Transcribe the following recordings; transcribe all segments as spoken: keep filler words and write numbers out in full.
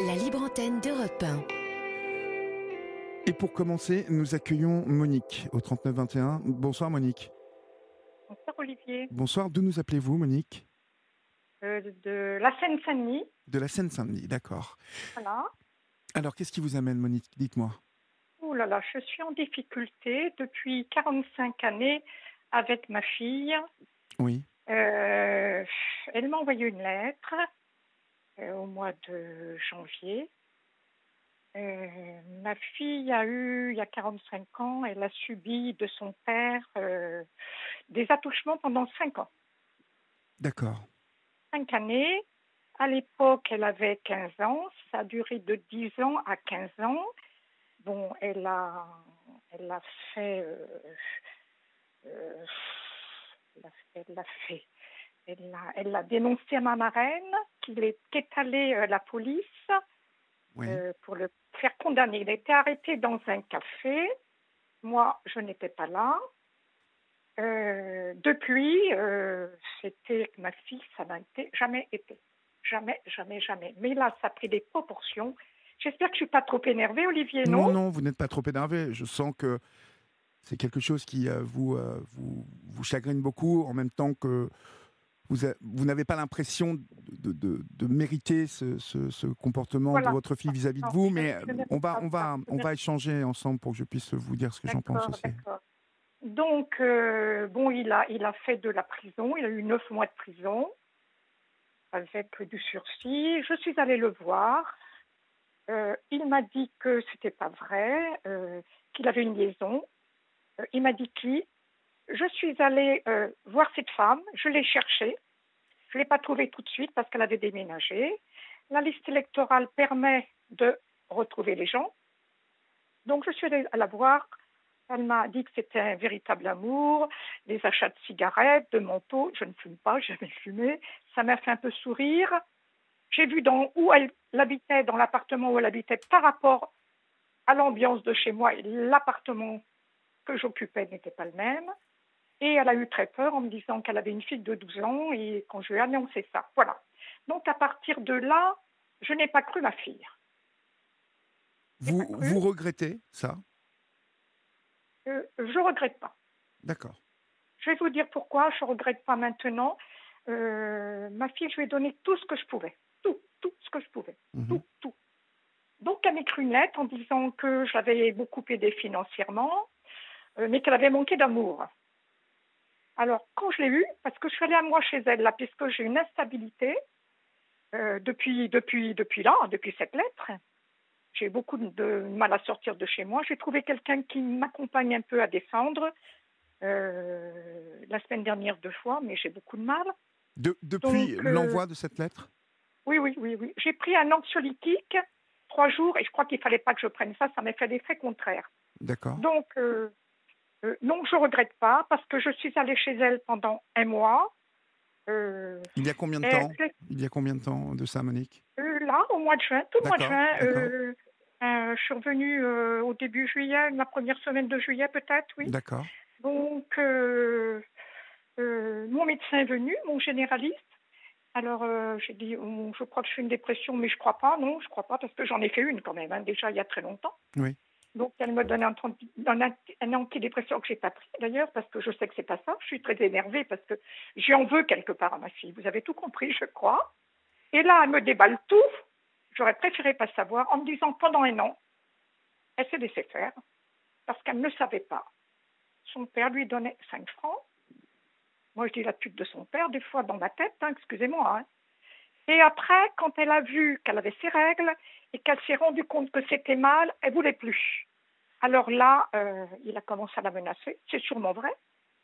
La libre antenne d'Europe un. Et pour commencer, nous accueillons Monique au trente-neuf vingt et un. Bonsoir Monique. Bonsoir Olivier. Bonsoir, d'où nous appelez-vous Monique ? Euh, de la Seine-Saint-Denis. De la Seine-Saint-Denis, d'accord. Voilà. Alors, qu'est-ce qui vous amène Monique ? Dites-moi. Oh là là, je suis en difficulté depuis quarante-cinq années avec ma fille. Oui. Euh, elle m'a envoyé une lettre euh, au mois de janvier. Euh, ma fille a eu, il y a quarante-cinq ans, elle a subi de son père euh, des attouchements pendant cinq ans. D'accord. Cinq années. À l'époque, elle avait quinze ans. Ça a duré de dix ans à quinze ans. Bon, elle a, elle a fait, euh, euh, elle, a, elle a fait, elle a, elle a dénoncé à ma marraine qu'il est, qu'est allé euh, la police Oui. euh, pour le faire condamner. Il a été arrêté dans un café. Moi, je n'étais pas là. Euh, depuis, euh, c'était que ma fille, ça n'a été, jamais été. Jamais, jamais, jamais. Mais là, ça a pris des proportions. J'espère que je ne suis pas trop énervée, Olivier, non? Non, non, vous n'êtes pas trop énervé. Je sens que c'est quelque chose qui euh, vous, euh, vous, vous chagrine beaucoup, en même temps que vous, a, vous n'avez pas l'impression de, de, de mériter ce, ce, ce comportement Voilà. de votre fille vis-à-vis de Non, vous, je- mais je ne on va, pas on va, ça. on va échanger ensemble pour que je puisse vous dire ce que j'en pense D'accord, aussi. d'accord. Donc, euh, bon, il a, il a fait de la prison. Il a eu neuf mois de prison avec du sursis. Je suis allée le voir. Euh, il m'a dit que c'était pas vrai, euh, qu'il avait une liaison. Euh, il m'a dit qui. Je suis allée euh, voir cette femme. Je l'ai cherchée. Je ne l'ai pas trouvée tout de suite parce qu'elle avait déménagé. La liste électorale permet de retrouver les gens. Donc, je suis allée la voir. Elle m'a dit que c'était un véritable amour, des achats de cigarettes, de manteaux. Je ne fume pas, j'ai jamais fumé. Ça m'a fait un peu sourire. J'ai vu dans, où elle habitait, dans l'appartement où elle habitait, par rapport à l'ambiance de chez moi, et l'appartement que j'occupais n'était pas le même. Et elle a eu très peur en me disant qu'elle avait une fille de douze ans et quand je lui ai annoncé ça. Voilà. Donc, à partir de là, je n'ai pas cru ma fille. Vous, vous regrettez ça ? Euh, je ne regrette pas. D'accord. Je vais vous dire pourquoi je ne regrette pas maintenant. Euh, ma fille, je lui ai donné tout ce que je pouvais. Tout, tout ce que je pouvais. Mmh. Tout, tout. Donc, elle m'a écrit une lettre en disant que je l'avais beaucoup aidée financièrement, euh, mais qu'elle avait manqué d'amour. Alors, quand je l'ai eue, parce que je suis allée à moi chez elle, là, puisque j'ai une instabilité euh, depuis, depuis, depuis là, depuis cette lettre, j'ai beaucoup de mal à sortir de chez moi. J'ai trouvé quelqu'un qui m'accompagne un peu à descendre. Euh, la semaine dernière deux fois, mais j'ai beaucoup de mal. De, depuis Donc, l'envoi euh, de cette lettre ? Oui, oui, oui, oui. J'ai pris un anxiolytique trois jours et je crois qu'il ne fallait pas que je prenne ça, ça m'a fait l'effet contraire. D'accord. Donc, euh, euh, non, je ne regrette pas parce que je suis allée chez elle pendant un mois. Euh, Il y a combien de temps Il y a combien de temps de ça, Monique ? euh, Là, au mois de juin, tout le mois de D'accord, juin. d'accord. Euh, euh, je suis revenue euh, au début juillet, la première semaine de juillet peut-être, oui. D'accord. Donc, euh, euh, mon médecin est venu, mon généraliste. Alors, euh, j'ai dit, oh, je crois que je fais une dépression, mais je crois pas, non, je crois pas, parce que j'en ai fait une quand même, hein, déjà il y a très longtemps. Oui. Donc, elle me donne un, un, un antidépresseur que j'ai pas pris d'ailleurs, parce que je sais que c'est pas ça. Je suis très énervée parce que j'y en veux quelque part à ma fille. Vous avez tout compris, je crois. Et là, elle me déballe tout. J'aurais préféré pas savoir, en me disant pendant un an, elle s'est laissée faire, parce qu'elle ne savait pas. Son père lui donnait cinq francs. Moi, je dis la pute de son père, des fois, dans ma tête, hein, excusez-moi. Hein. Et après, quand elle a vu qu'elle avait ses règles et qu'elle s'est rendue compte que c'était mal, elle ne voulait plus. Alors là, euh, il a commencé à la menacer. C'est sûrement vrai.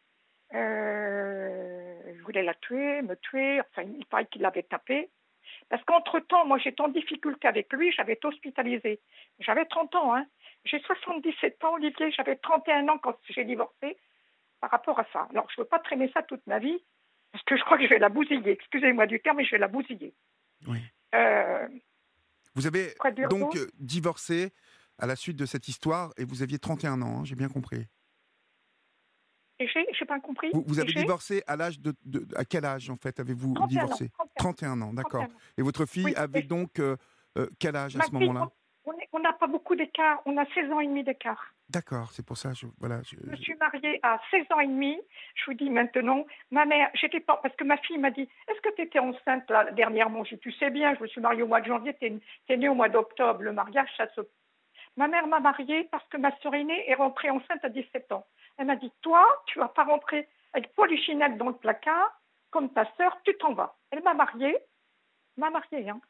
Euh, il voulait la tuer, me tuer. Enfin, il paraît qu'il l'avait tapée. Parce qu'entre-temps, moi, j'étais en difficulté avec lui. J'avais été hospitalisée. J'avais trente ans. Hein. J'ai soixante-dix-sept ans, Olivier. J'avais trente et un ans quand j'ai divorcé. Par rapport à ça. Alors, je ne veux pas traîner ça toute ma vie, parce que je crois que je vais la bousiller. Excusez-moi du terme, mais je vais la bousiller. Oui. Euh, vous avez donc euh, divorcé à la suite de cette histoire, et vous aviez trente et un ans, hein, j'ai bien compris. Et j'ai, j'ai pas compris. Vous, vous avez et j'ai... divorcé à l'âge de, de... À quel âge, en fait, avez-vous trente et un divorcé ? ans, trente et un ans, d'accord. trente et un ans. Et votre fille Oui, avait et... donc euh, Euh, quel âge à Ma ce fille, moment-là? on est- on n'a pas beaucoup d'écart. On a seize ans et demi d'écart. D'accord, c'est pour ça. Je, voilà, je, Je me je- suis mariée à seize ans et demi. Je vous dis maintenant, ma mère, j'étais pas, parce que ma fille m'a dit, est-ce que tu étais enceinte là, dernièrement? Je dis, tu sais bien, je me suis mariée au mois de janvier, tu es née au mois d'octobre. Le mariage, ça se... Ma mère m'a mariée parce que ma sœur aînée est rentrée enceinte à dix-sept ans. Elle m'a dit, toi, tu vas pas rentrer avec polichinelle dans le placard, comme ta sœur, tu t'en vas. Elle m'a mariée, m'a mariée, hein.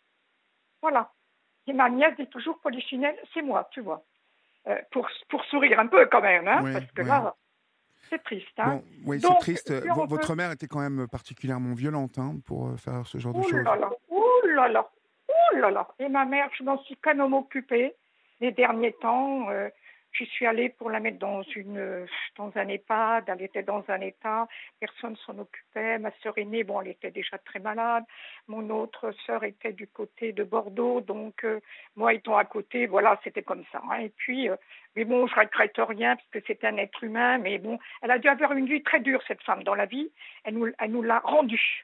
Voilà. Et ma nièce dit toujours polichinelle, c'est moi, tu vois. Euh, pour, pour sourire un peu quand même, hein, Oui, parce que oui. là, c'est triste. Hein. Bon, oui, c'est Donc, triste. si V- on veut... votre mère était quand même particulièrement violente hein, pour euh, faire ce genre de Ouh choses. là là, ouh là là, ouh là là. Et ma mère, je m'en suis quand même occupée les derniers temps. Euh, j'y suis allée pour la mettre dans, une, dans un EHPAD. Elle était dans un état, personne s'en occupait. Ma sœur aînée, bon, elle était déjà très malade. Mon autre sœur était du côté de Bordeaux, donc euh, moi étant à côté, voilà, c'était comme ça. Hein. Et puis, euh, mais bon, je regrette rien parce que c'est un être humain. Mais bon, elle a dû avoir une vie très dure, cette femme, dans la vie. Elle nous, elle nous l'a rendue.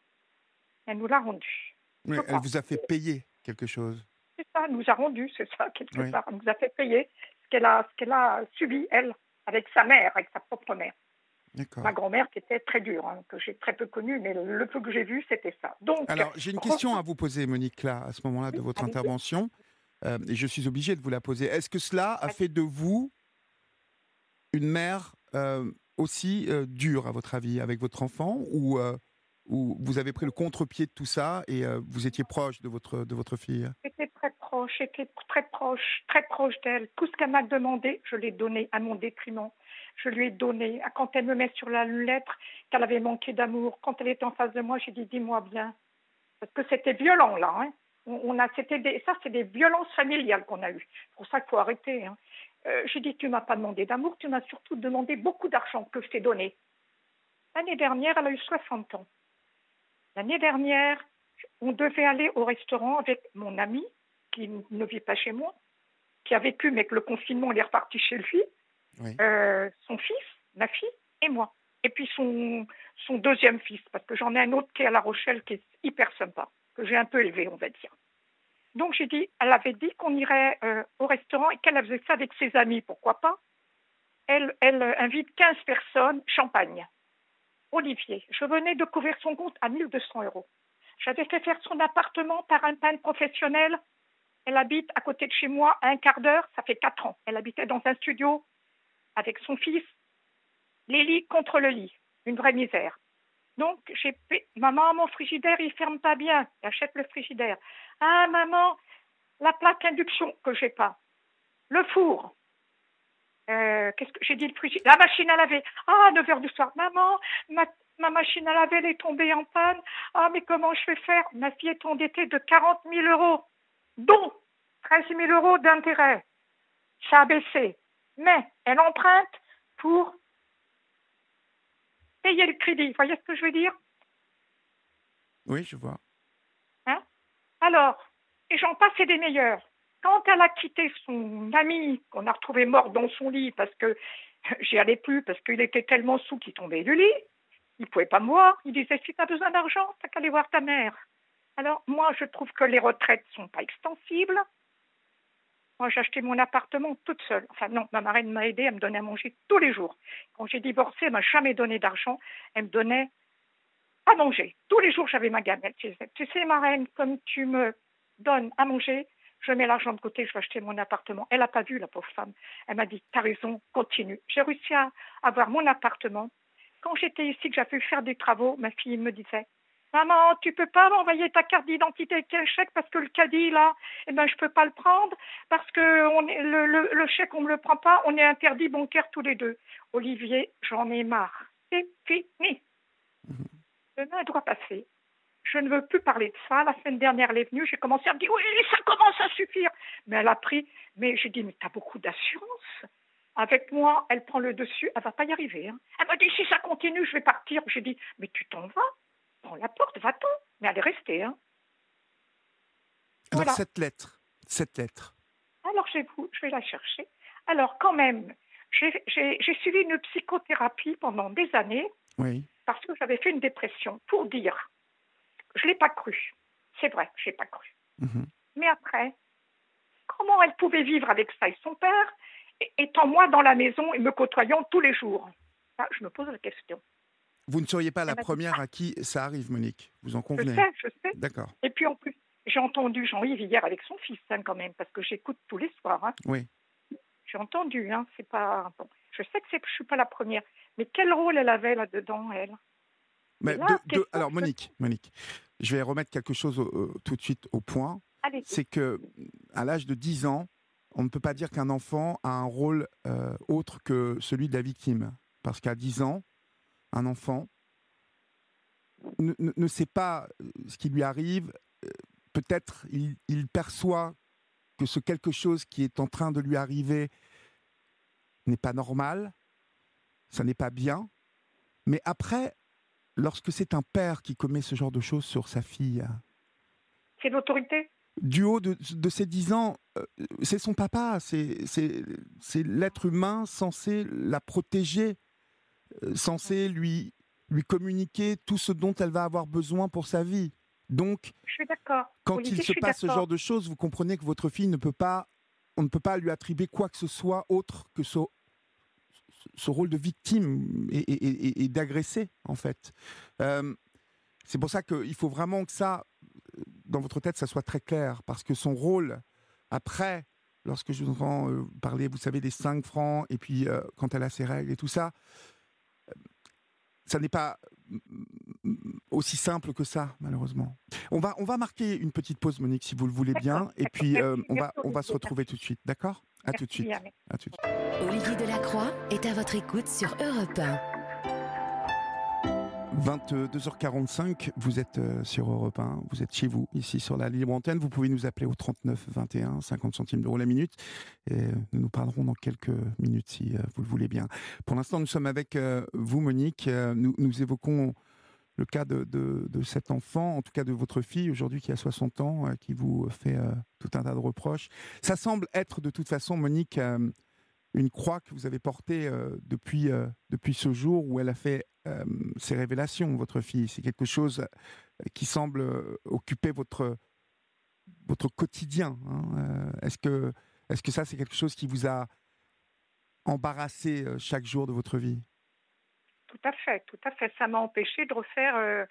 Elle nous l'a rendu, Oui, je elle crois. vous a fait payer quelque chose. C'est ça, elle nous a rendu, c'est ça, quelque Oui, part. Elle nous a fait payer ce qu'elle a, ce qu'elle a subi, elle, avec sa mère, avec sa propre mère. Ma d'accord. grand-mère qui était très dure, hein, que j'ai très peu connue, mais le, le peu que j'ai vu, c'était ça. Donc, Alors, j'ai une question à revenons- vous poser, Monique, là, à ce moment-là de oui, votre allez-y, intervention, euh, et je suis obligé de vous la poser. Est-ce que cela a fait allez-y. de vous une mère euh, aussi euh, dure, à votre avis, avec votre enfant, ou, euh, ou vous avez pris le contre-pied de tout ça et euh, vous étiez proche de votre, de votre fille? J'étais très proche, j'étais très proche, très proche d'elle. Tout ce qu'elle m'a demandé, je l'ai donné à mon détriment. Je lui ai donné. Quand elle me met sur la lettre qu'elle avait manqué d'amour, quand elle était en face de moi, j'ai dit, dis-moi bien. Parce que c'était violent, là. Hein. On, on a, c'était des, ça, c'est des violences familiales qu'on a eues. C'est pour ça qu'il faut arrêter. Hein. Euh, j'ai dit, tu ne m'as pas demandé d'amour, tu m'as surtout demandé beaucoup d'argent que je t'ai donné. L'année dernière, elle a eu soixante ans. L'année dernière, on devait aller au restaurant avec mon ami, qui ne vit pas chez moi, qui a vécu, mais que le confinement, il est reparti chez lui, Oui. euh, son fils, ma fille et moi. Et puis son, son deuxième fils, parce que j'en ai un autre qui est à La Rochelle, qui est hyper sympa, que j'ai un peu élevé, on va dire. Donc j'ai dit, elle avait dit qu'on irait euh, au restaurant et qu'elle faisait ça avec ses amis, pourquoi pas. Elle, elle euh, invite quinze personnes, champagne. Olivier, je venais de couvrir son compte à mille deux cents euros. J'avais fait faire son appartement par un peintre professionnel. Elle habite à côté de chez moi à un quart d'heure, ça fait quatre ans. Elle habitait dans un studio avec son fils, les lits contre le lit, une vraie misère. Donc, j'ai fait, maman, mon frigidaire, il ferme pas bien. J'achète le frigidaire. Ah, maman, la plaque induction que j'ai pas. Le four. Euh, qu'est-ce que j'ai dit le frigidaire? La machine à laver. Ah, neuf heures du soir. Maman, ma, ma machine à laver, elle est tombée en panne. Ah, mais comment je vais faire? Ma fille est endettée de quarante mille euros, dont treize mille euros d'intérêt. Ça a baissé. Mais elle emprunte pour payer le crédit. Vous voyez ce que je veux dire? Oui, je vois. Hein? Alors, et j'en passe et des meilleurs. Quand elle a quitté son ami, qu'on a retrouvé mort dans son lit, parce que j'y allais plus, parce qu'il était tellement sous qu'il tombait du lit, il ne pouvait pas me voir. Il disait, si tu as besoin d'argent, tu n'as qu'à aller voir ta mère. Alors, moi, je trouve que les retraites ne sont pas extensibles. Moi, j'ai acheté mon appartement toute seule. Enfin, non, ma marraine m'a aidée, elle me donnait à manger tous les jours. Quand j'ai divorcé, elle ne m'a jamais donné d'argent. Elle me donnait à manger. Tous les jours, j'avais ma gamelle. Tu sais, tu sais, marraine, comme tu me donnes à manger, je mets l'argent de côté, je vais acheter mon appartement. Elle n'a pas vu, la pauvre femme. Elle m'a dit, t'as raison, continue. J'ai réussi à avoir mon appartement. Quand j'étais ici, que j'avais pu faire des travaux, ma fille me disait, maman, tu peux pas m'envoyer ta carte d'identité avec un chèque parce que le caddie, là, eh ben, je peux pas le prendre parce que on est, le, le, le chèque, on me le prend pas, on est interdit bancaire tous les deux. Olivier, j'en ai marre. C'est fini. Demain doit passer. Je ne veux plus parler de ça. La semaine dernière, elle est venue, j'ai commencé à me dire, oui, ça commence à suffire. Mais elle a pris, mais j'ai dit, mais tu as beaucoup d'assurance. Avec moi, elle prend le dessus, elle va pas y arriver. Hein. Elle m'a dit, si ça continue, je vais partir. J'ai dit, mais tu t'en vas, prends la porte, va-t'en. Mais elle est restée. Hein. Alors, Voilà. cette lettre, cette lettre, Alors, je vais, je vais la chercher. Alors, quand même, j'ai, j'ai, j'ai suivi une psychothérapie pendant des années oui. parce que j'avais fait une dépression. Pour dire, je ne l'ai pas cru. C'est vrai, je ne l'ai pas cru. Mhm. Mais après, comment elle pouvait vivre avec ça et son père, étant moi dans la maison et me côtoyant tous les jours? Ça, je me pose la question. Vous ne seriez pas la Elle m'a dit, première ah, à qui ça arrive, Monique. Vous en je convenez? sais, je sais. D'accord. Et puis en plus, j'ai entendu Jean-Yves hier avec son fils, hein, quand même, parce que j'écoute tous les soirs. Hein. Oui. J'ai entendu, hein, c'est pas... Bon, je sais que c'est, je suis pas la première, mais quel rôle elle avait là-dedans, elle? Mais Et là, de, de- question alors, que je- Monique, Monique, je vais remettre quelque chose au- au- tout de suite au point. Allez, C'est que à l'âge de dix ans, on ne peut pas dire qu'un enfant a un rôle euh, autre que celui de la victime. Parce qu'à dix ans, un enfant ne, ne- ne sait pas euh, ce qui lui arrive. Euh, Peut-être il, il perçoit que ce quelque chose qui est en train de lui arriver n'est pas normal, ça n'est pas bien. Mais après, lorsque c'est un père qui commet ce genre de choses sur sa fille, c'est l'autorité. du haut de, de ses dix ans, euh, c'est son papa, c'est, c'est, c'est l'être humain censé la protéger, euh, censé lui, lui communiquer tout ce dont elle va avoir besoin pour sa vie. Donc, Je suis d'accord. quand Olivier, il je se suis passe ce d'accord. genre de choses, vous comprenez que votre fille ne peut pas, on ne peut pas lui attribuer quoi que ce soit autre que ce, ce rôle de victime et, et, et, et d'agressé, en fait. Euh, c'est pour ça qu'il faut vraiment que ça, dans votre tête, ça soit très clair, parce que son rôle, après, lorsque je vous entends euh, parler, vous savez, des cinq francs, et puis euh, quand elle a ses règles et tout ça, euh, ça n'est pas euh, aussi simple que ça, malheureusement. On va, on va marquer une petite pause, Monique, si vous le voulez bien, D'accord, et d'accord. puis euh, Merci, on, va, merci, on va se Olivier, retrouver tout de suite, d'accord? À tout de merci suite. bien, merci. À tout de suite. Olivier Delacroix est à votre écoute sur Europe un. vingt-deux heures quarante-cinq, vous êtes euh, sur Europe un, vous êtes chez vous, ici sur la libre antenne. Vous pouvez nous appeler au trente-neuf vingt et un, cinquante centimes d'euros la minute. Et nous nous parlerons dans quelques minutes si euh, vous le voulez bien. Pour l'instant, nous sommes avec euh, vous, Monique. Euh, nous, nous évoquons le cas de, de, de cet enfant, en tout cas de votre fille aujourd'hui qui a soixante ans, euh, qui vous fait euh, tout un tas de reproches. Ça semble être de toute façon, Monique, euh, une croix que vous avez portée euh, depuis, euh, depuis ce jour où elle a fait euh, ses révélations, votre fille. C'est quelque chose euh, qui semble euh, occuper votre, votre quotidien. Hein. Euh, est-ce que, est-ce que ça, c'est quelque chose qui vous a embarrassé euh, chaque jour de votre vie? Tout à fait, tout à fait. Ça m'a empêché de refaire. euh,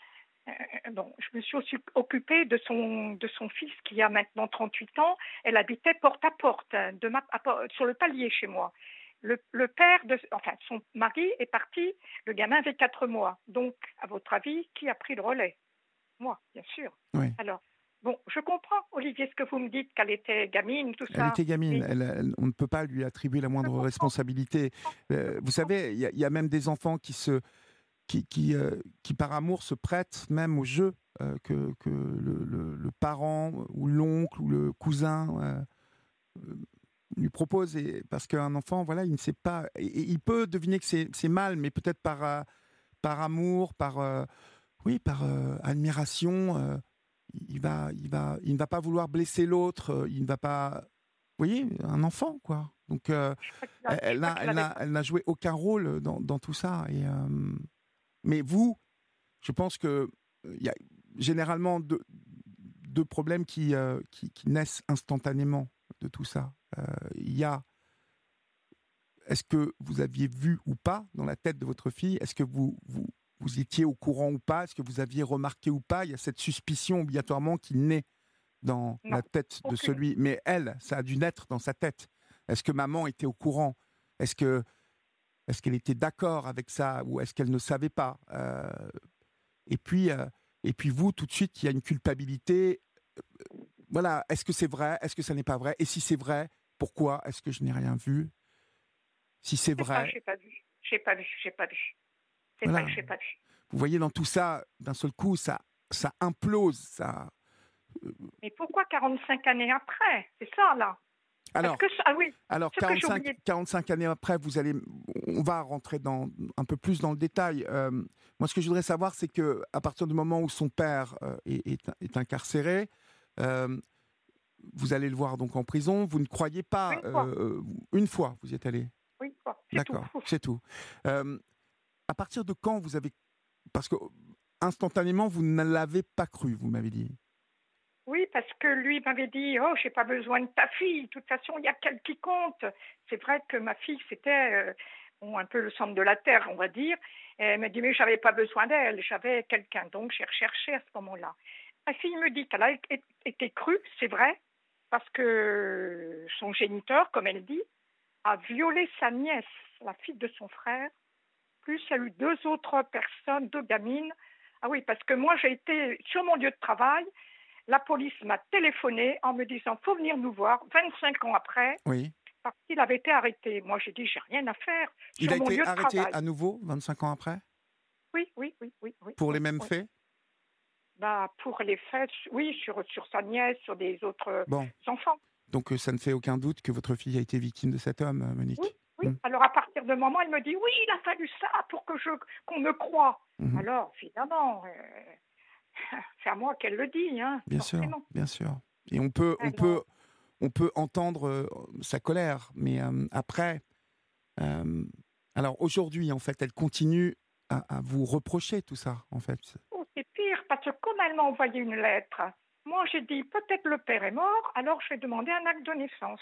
euh, bon, je me suis aussi occupée de son de son fils qui a maintenant trente-huit ans. Elle habitait porte à porte, hein, de ma, à por- sur le palier chez moi. Le, le père de, enfin, son mari est parti. Le gamin avait quatre mois. Donc, à votre avis, qui a pris le relais? Moi, bien sûr. Oui. Alors, bon, je comprends, Olivier, ce que vous me dites, qu'elle était gamine, tout Elle ça. était gamine, Mais elle, elle- on ne peut pas lui attribuer la moindre comprends. responsabilité. Euh, vous savez, il y, a- il y a même des enfants qui, se, qui, qui, euh, qui par amour, se prêtent même au jeu euh, que, que le, le- le parent ou l'oncle ou le cousin euh, euh, lui propose. Et, parce qu'un enfant, voilà, il ne sait pas. Et, et il peut deviner que c'est c'est mal, mais peut-être par, euh, par amour, par, euh, oui, par euh, admiration. euh, il, va, il, va, il ne va pas vouloir blesser l'autre. euh, Il ne va pas. Vous voyez, un enfant, quoi. Donc, euh, Je crois qu'il a- elle, elle je crois n'a qu'il elle avait n'a- elle n'a joué aucun rôle dans, dans tout ça. Et, euh, mais vous, je pense que euh, il y a généralement deux, deux problèmes qui, euh, qui, qui naissent instantanément de tout ça. Euh, Il y a, est-ce que vous aviez vu ou pas dans la tête de votre fille, est-ce que vous, vous, vous étiez au courant ou pas, est-ce que vous aviez remarqué ou pas, il y a cette suspicion obligatoirement qui naît dans Non, la tête de aucune. celui, mais elle, ça a dû naître dans sa tête. Est-ce que maman était au courant? Est-ce que est-ce qu'elle était d'accord avec ça ou est-ce qu'elle ne savait pas? Euh, Et puis, euh, et puis vous, tout de suite, il y a une culpabilité. Euh, Voilà, est-ce que c'est vrai? Est-ce que ça n'est pas vrai? Et si c'est vrai, pourquoi est-ce que je n'ai rien vu? Si c'est C'est ça, vrai, j'ai pas vu. J'ai pas vu, j'ai pas vu. C'est voilà. vrai que j'ai pas vu. Vous voyez, dans tout ça, d'un seul coup, ça, ça implose. Ça. Mais pourquoi quarante-cinq années après? C'est ça, là. Alors, Parce que, ah oui, alors ce que j'ai quarante-cinq, oublié. quarante-cinq années après, vous allez, on va rentrer dans, un peu plus dans le détail. Euh, moi, ce que je voudrais savoir, c'est que à partir du moment où son père euh, est, est, est incarcéré, euh, vous allez le voir donc en prison. Vous ne croyez pas Une fois. euh, une fois, vous y êtes allé. Oui, quoi, c'est tout. D'accord, c'est tout. Euh, à partir de quand vous avez, parce que instantanément vous ne l'avez pas cru, vous m'avez dit. Oui, parce que lui m'avait dit « Oh, j'ai pas besoin de ta fille, de toute façon, il y a qu'elle qui compte. » C'est vrai que ma fille, c'était euh, bon, un peu le centre de la terre, on va dire. Et elle m'a dit « Mais j'avais pas besoin d'elle, j'avais quelqu'un. » Donc, j'ai recherché à ce moment-là. Ma fille me dit qu'elle a été crue, c'est vrai, parce que son géniteur, comme elle dit, a violé sa nièce, la fille de son frère. Plus, il y a eu deux autres personnes, deux gamines. Ah oui, parce que moi, j'ai été sur mon lieu de travail. La police m'a téléphoné en me disant « Faut venir nous voir » vingt-cinq ans après, Oui. parce qu'il avait été arrêté. Moi, j'ai dit « J'ai rien à faire Il sur a mon été lieu de arrêté travail. » à nouveau, vingt-cinq ans après, Oui, oui, oui, oui. oui pour oui, les mêmes oui. faits? Bah, pour les faits, oui, sur, sur sa nièce, sur des autres Bon, enfants. donc euh, ça ne fait aucun doute que votre fille a été victime de cet homme, euh, Oui, Monique. oui. Hmm. Alors, à partir de moment, elle me dit « Oui, il a fallu ça pour que je qu'on me croie. » Mhm. Alors, évidemment, euh, c'est à moi qu'elle le dit, hein, Bien sûr, forcément. bien sûr. Et on peut, on peut, Alors, on peut entendre euh, sa colère, mais euh, après, euh, alors aujourd'hui, en fait, elle continue à, à vous reprocher tout ça, en fait. oh, c'est pire, parce que comme elle m'a envoyé une lettre, moi j'ai dit peut-être le père est mort, alors je vais demander un acte de naissance.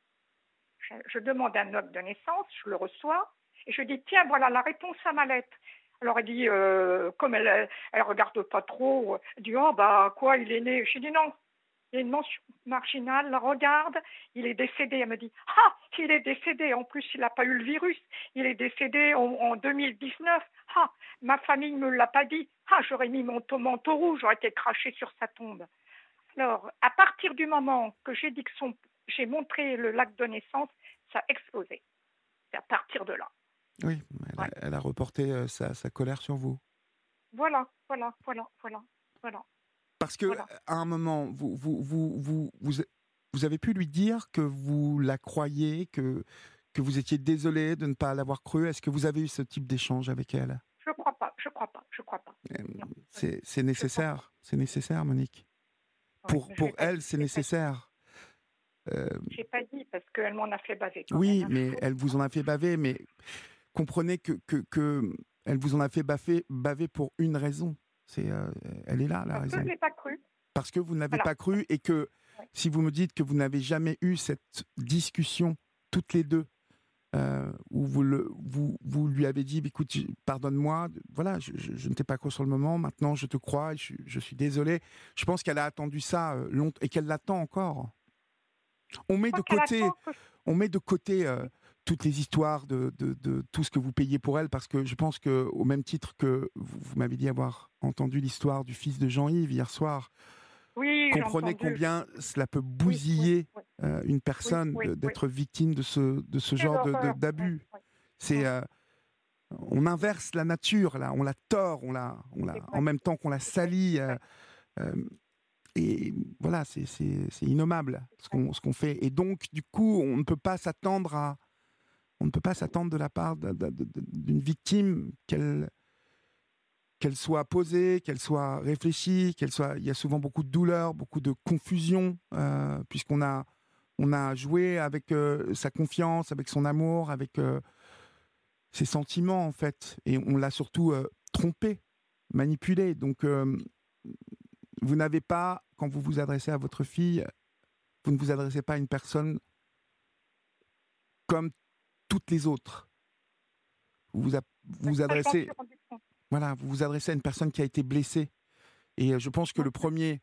Je, je demande un acte de naissance, je le reçois, et je dis tiens, voilà la réponse à ma lettre. Alors elle dit, euh, comme elle elle regarde pas trop, elle dit oh bah quoi, il est né. J'ai dit non, il y a une mention marginale, la regarde, il est décédé. Elle me dit ah, il est décédé, en plus il n'a pas eu le virus, il est décédé en, en deux mille dix-neuf. Ah, ma famille ne me l'a pas dit. Ah, j'aurais mis mon manteau rouge, j'aurais été craché sur sa tombe. Alors, à partir du moment que j'ai dit que son, j'ai montré le l'acte de naissance, ça a explosé. C'est à partir de là. Oui, elle a, Ouais. elle a reporté euh, sa, sa colère sur vous. Voilà, voilà, voilà, voilà, voilà. Parce que voilà. à un moment, vous, vous, vous, vous, vous, vous avez pu lui dire que vous la croyiez, que, que vous étiez désolé de ne pas l'avoir crue. Est-ce que vous avez eu ce type d'échange avec elle? Je crois pas, je crois pas, je crois pas. Euh, Non, C'est c'est je crois nécessaire, c'est nécessaire, Monique. pas. Ouais, Pour, mais je l'ai pour pas elle, dit, c'est je l'ai pas dit. nécessaire. Euh, J'ai pas dit parce qu'elle m'en a fait baver quand même. oui, Hein. mais elle vous en a fait baver, mais comprenez que, que, que elle vous en a fait baver, baver pour une raison. C'est, euh, elle est là, la Parce que je raison. l'ai pas cru. Parce que vous ne l'avez Voilà. pas cru et que Ouais. si vous me dites que vous n'avez jamais eu cette discussion toutes les deux, euh, où vous, le, vous, vous lui avez dit, écoute, je- pardonne-moi, voilà, je, je- je ne t'ai pas cru sur le moment, maintenant je te crois, et je, je suis désolé. Je pense qu'elle a attendu ça euh, longtemps et qu'elle l'attend encore. On met Je de crois qu'elle côté, attend que je... on met de côté euh, toutes les histoires de, de, de tout ce que vous payez pour elle, parce que je pense que au même titre que vous, vous m'avez dit avoir entendu l'histoire du fils de Jean-Yves hier soir, Oui, j'ai comprenez entendu. combien cela peut Oui, oui, bousiller oui, euh, une oui, personne oui, de- oui. d'être victime de ce, de ce Quelle genre de, de- horreur. Ouais, d'abus. ouais. C'est, Ouais. euh, on inverse la nature là, on la tord, on la, on la, C'est vrai. en même temps qu'on la C'est vrai. salit. euh, Ouais. euh, et voilà, c'est, c'est, c'est innommable ce qu'on, ce qu'on fait. Et donc, du coup, on ne peut pas s'attendre à, on ne peut pas s'attendre de la part de- de- de- d'une victime qu'elle, qu'elle soit posée, qu'elle soit réfléchie, qu'elle soit. Il y a souvent beaucoup de douleur, beaucoup de confusion, euh, puisqu'on a, on a joué avec euh, sa confiance, avec son amour, avec euh, ses sentiments en fait, et on l'a surtout euh, trompé, manipulé. Donc, euh, vous n'avez pas, quand vous vous adressez à votre fille, vous ne vous adressez pas à une personne comme toutes les autres. Vous vous, a- vous vous Ça, je m'en adressez, suis rendu compte. voilà, vous vous adressez à une personne qui a été blessée. Et euh, je pense que Ouais. le premier,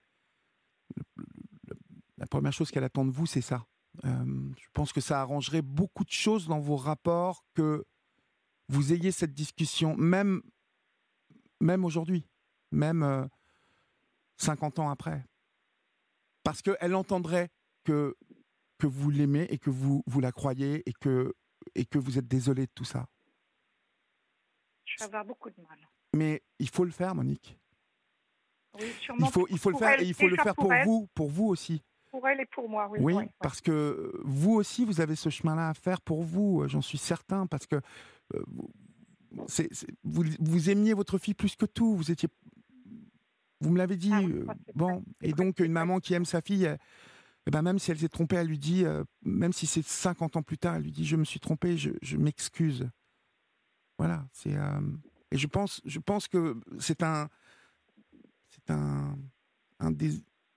la première chose qu'elle attend de vous, c'est ça. Euh, je pense que ça arrangerait beaucoup de choses dans vos rapports que vous ayez cette discussion, même, même aujourd'hui, même euh, cinquante ans après. Parce qu'elle entendrait que, que vous l'aimez et que vous, vous la croyez et que, et que vous êtes désolé de tout ça. Je vais avoir beaucoup de mal. Mais il faut le faire, Monique. Oui, Il sûrement faut, pour, il faut le pour faire elle, et il faut le déjà faire pour pour elle, vous, pour vous aussi. pour elle et pour moi, oui. Oui, ouais, ouais. parce que vous aussi, vous avez ce chemin-là à faire pour vous, j'en suis certain, parce que euh, vous, c'est- c'est- vous, vous aimiez votre fille plus que tout, vous étiez, vous me l'avez dit, Ah oui, euh, ça, c'est vrai, bon, c'est et vrai, donc c'est une vrai. maman qui aime sa fille, elle- eh ben même si elle s'est trompée, elle lui dit, euh, même si c'est cinquante ans plus tard, elle lui dit, je me suis trompée, je, je m'excuse. Voilà, c'est, euh, et je pense, je pense que c'est un, c'est un, un des,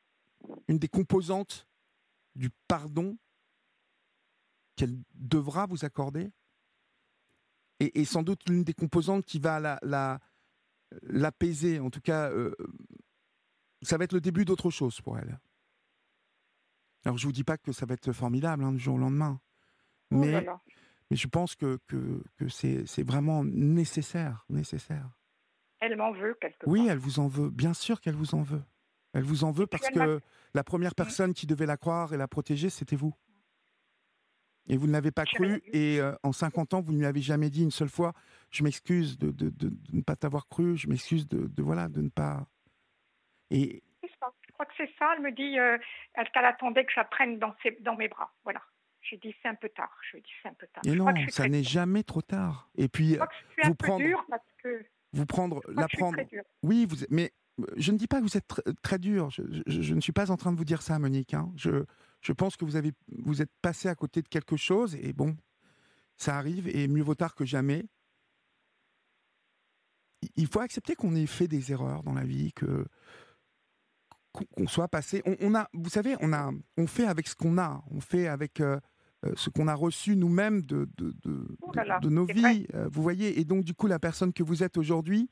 une des composantes du pardon qu'elle devra vous accorder, et, et sans doute l'une des composantes qui va la, la, l'apaiser. En tout cas, euh, ça va être le début d'autre chose pour elle. Alors, je ne vous dis pas que ça va être formidable hein, du jour au lendemain, Oh là mais, là. mais je pense que, que, que c'est, c'est vraiment nécessaire, nécessaire. Elle m'en veut quelque Oui, part. elle vous en veut. Bien sûr qu'elle vous en veut. Elle vous en veut Et puis parce elle m'a... que la première personne qui devait la croire et la protéger, c'était vous. Et vous ne l'avez pas J'ai rien cru. dit. Et euh, en cinquante ans, vous ne lui avez jamais dit une seule fois « Je m'excuse de, de, de, de ne pas t'avoir cru. Je m'excuse de, de, voilà, de ne pas... » Et C'est ça. Je crois que c'est ça. Elle me dit euh, elle- qu'elle attendait que je la prenne dans, ses, dans mes bras. Voilà. J'ai dit c'est un peu tard. Je lui ai dit c'est un peu tard. Et Je crois que je non, suis ça très n'est dure. jamais trop tard. Et Je puis, euh, crois que je suis un vous peu prendre, dure parce que vous prendre, je crois la que je suis prendre... très dure. Oui, vous, mais euh, je ne dis pas que vous êtes tr- très dur. Je, je- je ne suis pas en train de vous dire ça, Monique. hein. Je, je pense que vous, avez, vous êtes passé à côté de quelque chose. Et bon, ça arrive. Et mieux vaut tard que jamais. Il il faut accepter qu'on ait fait des erreurs dans la vie, que qu'on qu'on soit passé. On, on a, vous savez, on a, on fait avec ce qu'on a. On fait avec euh, euh, ce qu'on a reçu nous-mêmes de de, de, Oh de- là là, de nos c'est vrai. vies. euh, vous voyez. Et donc, du coup, la personne que vous êtes aujourd'hui,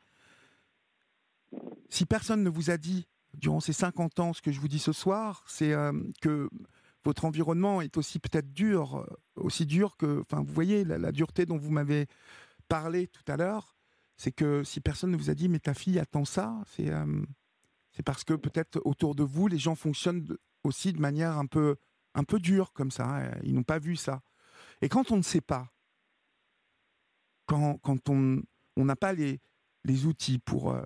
si personne ne vous a dit durant ces cinquante ans ce que je vous dis ce soir, c'est euh, que votre environnement est aussi peut-être dur, euh, aussi dur que, enfin, vous voyez la, la dureté dont vous m'avez parlé tout à l'heure. C'est que si personne ne vous a dit mais ta fille attend ça, c'est euh, c'est parce que peut-être autour de vous les gens fonctionnent de- aussi de manière un peu un peu dure comme ça. hein. Ils n'ont pas vu ça. Et quand on ne sait pas, quand quand on on n'a pas les les outils pour euh,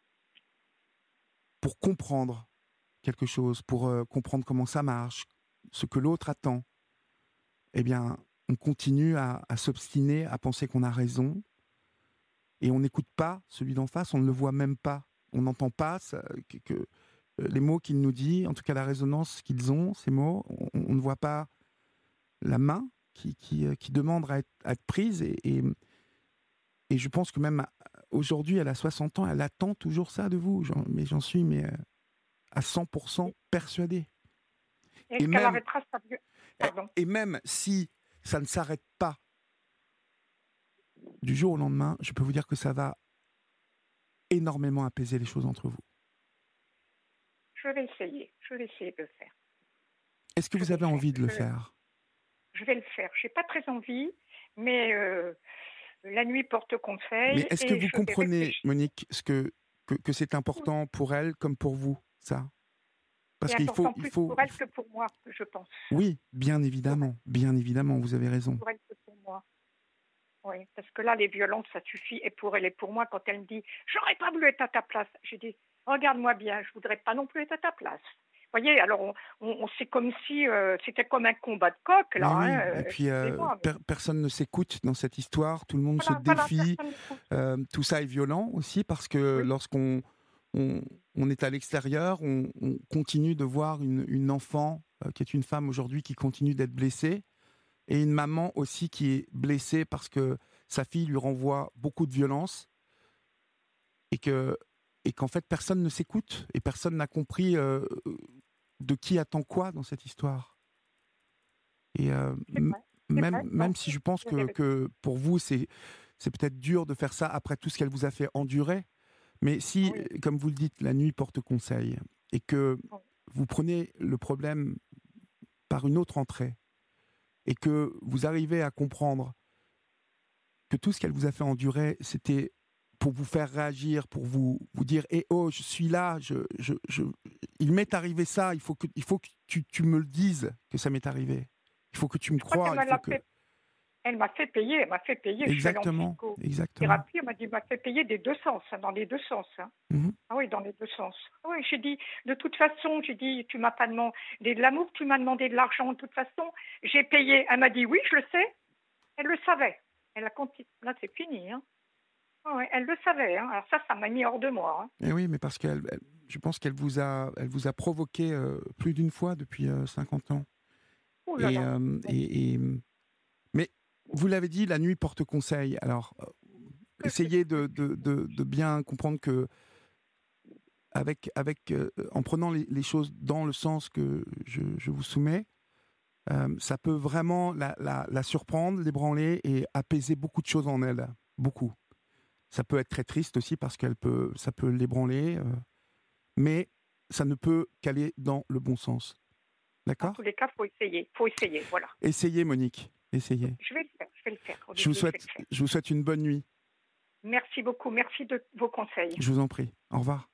pour comprendre quelque chose, pour euh, comprendre comment ça marche, ce que l'autre attend, eh bien, on continue à, à s'obstiner, à penser qu'on a raison, et on n'écoute pas celui d'en face, on ne le voit même pas, on n'entend pas ça, que, que, euh, les mots qu'il nous dit, en tout cas la résonance qu'ils ont, ces mots, on, on ne voit pas la main qui, qui, euh, qui demande à être, à être prise, et, et, et je pense que même à- aujourd'hui, elle a soixante ans, elle attend toujours ça de vous, j'en- mais j'en suis mais, euh, à cent pour cent persuadé. Est-ce Et qu'elle même, arrêtera sa viol- et, Pardon. et même si ça ne s'arrête pas du jour au lendemain, je peux vous dire que ça va énormément apaiser les choses entre vous. Je vais essayer. Je vais essayer de le faire. Est-ce que Je vous vais avez le faire. envie de le Je, faire? je vais le faire. J'ai pas très envie, mais euh, la nuit porte conseil Mais est-ce que et vous je vais comprenez, réfléchir. Monique, ce que, que, que c'est Oui. important pour elle comme pour vous, ça? Parce C'est qu'il faut, important il plus faut, pour il elle faut- que pour moi, je pense. Oui, bien Pour elle, évidemment, bien évidemment, vous avez raison. pour elle que pour moi. Oui, parce que là, les violences, ça suffit. Et pour elle et pour moi, quand elle me dit « J'aurais pas voulu être à ta place », j'ai dit « Regarde-moi bien, je voudrais pas non plus être à ta place ». Vous voyez, alors on, on, on- c'est comme si euh, c'était comme un combat de coq, là. Mais oui, Hein, et euh, puis euh, excusez-moi, mais per- personne ne s'écoute dans cette histoire, tout le monde se voilà, voilà, défie, personne n'écoute. euh, tout ça est violent aussi parce que Oui, lorsqu'on on, on est à l'extérieur, on, on continue de voir une, une enfant euh, qui est une femme aujourd'hui qui continue d'être blessée et une maman aussi qui est blessée parce que sa fille lui renvoie beaucoup de violence et que et qu'en fait personne ne s'écoute et personne n'a compris euh, de qui attend quoi dans cette histoire. Et euh, c'est m- vrai, c'est même, vrai. même Non, si je pense vous que, avez raison. que pour vous, c'est, c'est peut-être dur de faire ça après tout ce qu'elle vous a fait endurer, mais si, Oui, comme vous le dites, la nuit porte conseil, et que oui, vous prenez le problème par une autre entrée, et que vous arrivez à comprendre que tout ce qu'elle vous a fait endurer, c'était pour vous faire réagir, pour vous, vous dire eh oh, je suis là, je, je, je, il m'est arrivé ça, il faut que, il faut que tu, tu me le dises que ça m'est arrivé. Il faut que tu me je crois qu'elle crois, il m'a faut l'a que... fait, elle m'a fait payer, elle m'a fait payer. Je suis allée en Exactement, exactement. psychothérapie, elle m'a dit, elle m'a fait payer des deux sens, hein, dans les deux sens. Hein. Mhm. Ah oui, dans les deux sens. Ah oui, j'ai dit, de toute façon, j'ai dit, tu m'as pas demandé de l'amour, tu m'as demandé de l'argent, de toute façon, j'ai payé. Elle m'a dit, oui, je le sais. Elle le savait. Elle a continué. Là, c'est fini. Hein. Ah ouais, elle le savait. Hein. Alors ça, ça m'a mis hors de moi. Hein. Et oui, mais parce que je pense qu'elle vous a, elle vous a provoqué euh, plus d'une fois depuis euh, cinquante ans. Ouh là Et, là. euh, et, et- mais vous l'avez dit, la nuit porte conseil. Alors, euh, Que je- essayez de, de, de, de bien comprendre que avec, avec, euh, en prenant les, les choses dans le sens que je, je vous soumets, euh, ça peut vraiment la, la, la surprendre, l'ébranler et apaiser beaucoup de choses en elle. Beaucoup. Ça peut être très triste aussi parce que ça peut l'ébranler, euh, mais ça ne peut qu'aller dans le bon sens. D'accord ? En tous les cas, il faut essayer. faut essayer, voilà. Essayez, Monique. Essayez. Je vais le faire, je vais le faire. Je vous, souhaite, je vous souhaite une bonne nuit. Merci beaucoup, merci de vos conseils. Je vous en prie. Au revoir.